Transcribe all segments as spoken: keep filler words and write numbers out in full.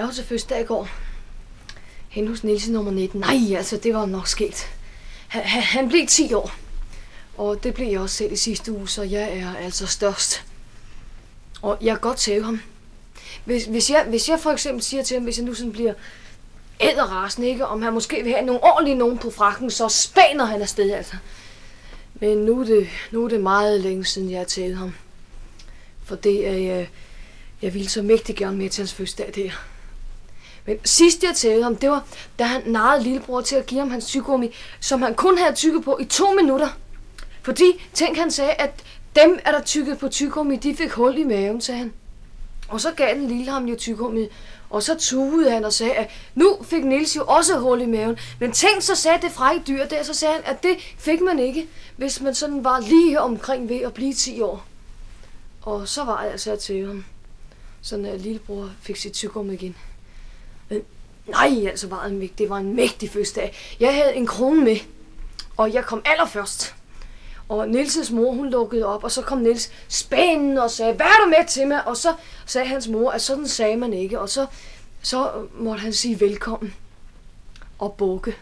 Jeg var til fødselsdag i går. Hende hos Niels nummer nitten. Nej, altså, det var nok sket. Han, han, han blev ti år. Og det blev jeg også selv i sidste uge, så jeg er altså størst. Og jeg kan godt tæve ham. Hvis, hvis, jeg, hvis jeg for eksempel siger til ham, hvis jeg nu sådan bliver æderrasende, ikke, om han måske vil have nogle ordentlige nogen på frakken, så spaner han afsted, altså. Men nu er det, nu er det meget længe siden, jeg har tævet ham. For det er jeg, jeg ville så mægtig gerne med til hans fødselsdag der. Men sidst jeg tævede ham, det var, da han narrede lillebror til at give ham hans tyggegummi, som han kun havde tygget på i to minutter. Fordi, tænk, han sagde, at dem, er der tygget på tyggegummi, de fik hul i maven, sagde han. Og så gav den lille ham jo tyggegummi, og så tudede han og sagde, at nu fik Niels jo også hul i maven. Men tænk, så sagde det frække dyr der, så sagde han, at det fik man ikke, hvis man sådan var lige omkring ved at blive ti år. Og så var jeg altså til ham, sådan at lillebror fik sit tyggegummi igen. Men nej, altså var det, det var en mægtig fødselsdag. Jeg havde en krone med, og jeg kom allerførst. Og Niels' mor, hun lukkede op, og så kom Niels spændende og sagde, hvad er du med til mig? Og så sagde hans mor, at sådan sagde man ikke. Og så, så måtte han sige velkommen og bukke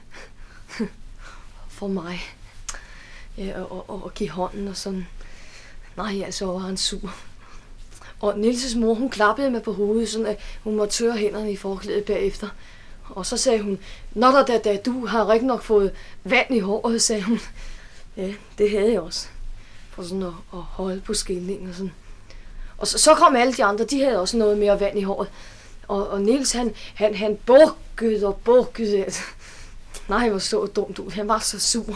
for mig. Ja, og, og, og give hånden og sådan. Nej, altså var han sur. Og Niels' mor, hun klappede mig på hovedet, sådan at hun måtte tørre hænderne i forklædet bagefter. Og så sagde hun, nå da, da, da, du har rigtig nok fået vand i håret, sagde hun. Ja, det havde jeg også. For sådan at, at holde på skilningen og sådan. Og så, så kom alle de andre, de havde også noget mere vand i håret. Og, og Niels, han, han, han bukkede og bukkede. Altså. Nej, hvor så dumt ud. Han var så sur.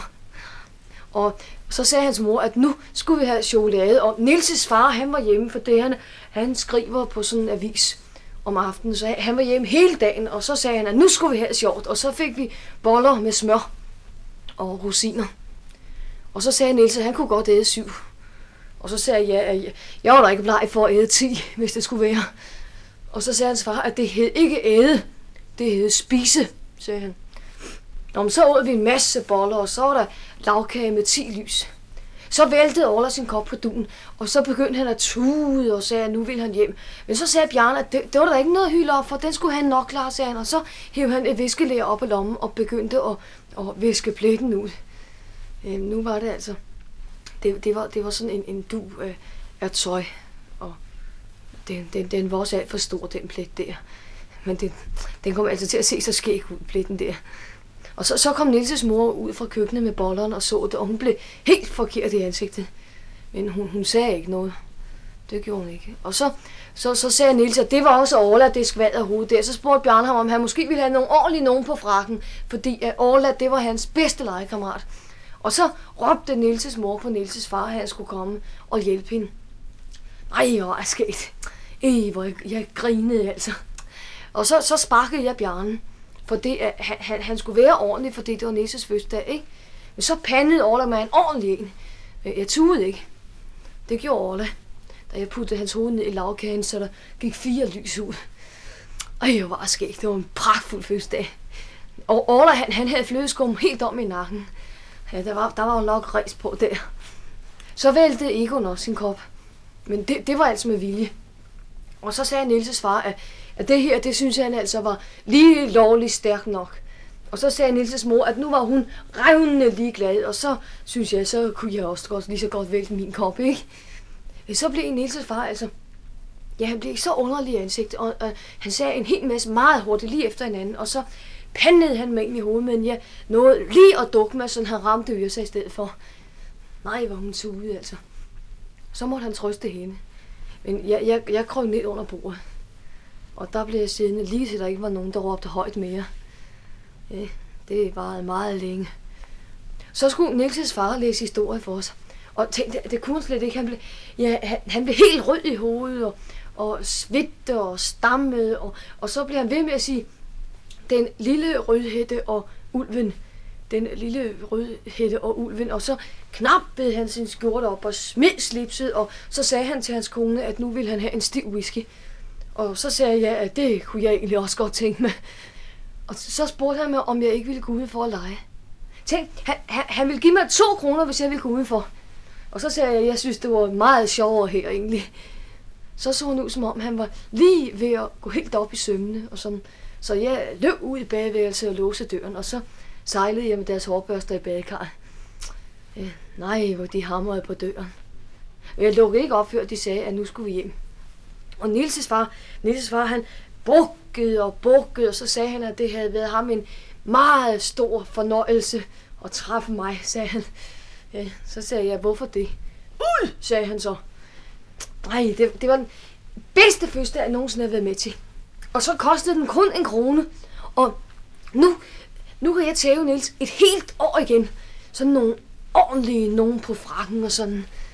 Og så sagde hans mor, at nu skulle vi have chokolade. Og Niels' far, han var hjemme, for det han, han skriver på sådan en avis om aftenen. Så han var hjemme hele dagen, og så sagde han, at nu skulle vi have sjovt. Og så fik vi boller med smør og rosiner. Og så sagde Niels, at han kunne godt æde syv. Og så sagde jeg, at jeg var da ikke bleg for at æde ti, hvis det skulle være. Og så sagde hans far, at det hed ikke æde, det hed spise, sagde han. Nå, men så åd vi en masse boller, og så var der lavkage med ti lys. Så væltede Orla sin kop på duen, og så begyndte han at tude og sagde, at nu ville han hjem. Men så sagde Bjarne, at det, det var der ikke noget hylde op, for den skulle han nok klare, sagde han. Og så hævde han et viskelæger op af lommen og begyndte at, at viske pletten ud. Øhm, nu var det altså, det, det, var, det var sådan en, en du af, af tøj, og den, den, den var også alt for stor, den plet der. Men den, den kom altså til at se så skæg ud, pletten der. Og så, så kom Niels' mor ud fra køkkenet med bollerne og så det, og hun blev helt forkert i ansigtet. Men hun, hun sagde ikke noget. Det gjorde hun ikke. Og så, så, så sagde Niels, at det var også Orla, det skvalder hovedet der. Så spurgte Bjarne ham, om han måske ville have nogle ordentlige nogen på frakken, fordi at Orla, det var hans bedste legekammerat. Og så råbte Niels' mor på Niels' far, at han skulle komme og hjælpe hende. Ej, hvor er sket. Ej, hvor jeg, jeg grinede altså. Og så, så sparkede jeg Bjarne, for det, at han, han skulle være ordentlig, fordi det var Niels' fødselsdag, ikke? Men så pandede Orla med en ordentlig en. Jeg tudede ikke. Det gjorde Orla, da jeg puttede hans hoved ned i lavkagen, så der gik fire lys ud. Ej, hvor var det sket. Det var en pragtfuld fødselsdag. Og Orla, han, han havde flødeskum helt om i nakken. Ja, der var, der var jo nok ræs på der. Så væltede Egon også sin kop. Men det, det var altså med vilje. Og så sagde Niels' far, at, at det her, det synes han altså var lige lovligt stærkt nok. Og så sagde Niels' mor, at nu var hun revnende ligeglad, og så synes jeg, så kunne jeg også godt, lige så godt vælte min kop, ikke? Så blev Niels' far altså, ja, han blev så underlig i ansigtet, og, og han sagde en hel masse meget hurtigt lige efter hinanden, og så pandede han mig ind i hovedet, men jeg nåede lige at dukke mig, så han ramte Yrsa i stedet for. Nej, hvor hun tude, altså. Så måtte han trøste hende. Men jeg, jeg, jeg krøg ned under bordet. Og der blev jeg siddende lige til der ikke var nogen, der råbte højt mere. Ja, det varede meget længe. Så skulle Niels' far læse historie for os. Og tænk, det, det kunne han slet ikke. Han blev, ja, han, han blev helt rød i hovedet, og, og svidte og stammede. Og, og så blev han ved med at sige, den lille rødhætte og ulven. Den lille rødhætte og ulven. Og så knappede han sin skjorte op og smed slipset. Og så sagde han til hans kone, at nu ville han have en stiv whisky. Og så sagde jeg, at det kunne jeg egentlig også godt tænke mig. Og så spurgte han mig, om jeg ikke ville gå ud for at lege. Tænk, han, han, han ville give mig to kroner, hvis jeg ville gå ud for. Og så sagde jeg, at jeg synes, det var meget sjovere her egentlig. så så han ud, som om han var lige ved at gå helt op i sømmene. Og sådan. Så jeg løb ud i badeværelset og låste døren, og så sejlede jeg med deres hårbørster i badekarret. Ja, nej, hvor de hamrede på døren. Jeg lukkede ikke op, før de sagde, at nu skulle vi hjem. Og Niels' far, Niels' far, han bukkede og bukkede, og så sagde han, at det havde været ham en meget stor fornøjelse at træffe mig, sagde han. Ja, så sagde jeg, hvorfor det? Ud, sagde han så. Nej, det, det var den bedste fødselsdag, jeg nogensinde havde været med til. Og så kostede den kun en krone. Og nu, nu kan jeg tæve Niels et helt år igen. Sådan nogle ordentlige nogen på frakken og sådan.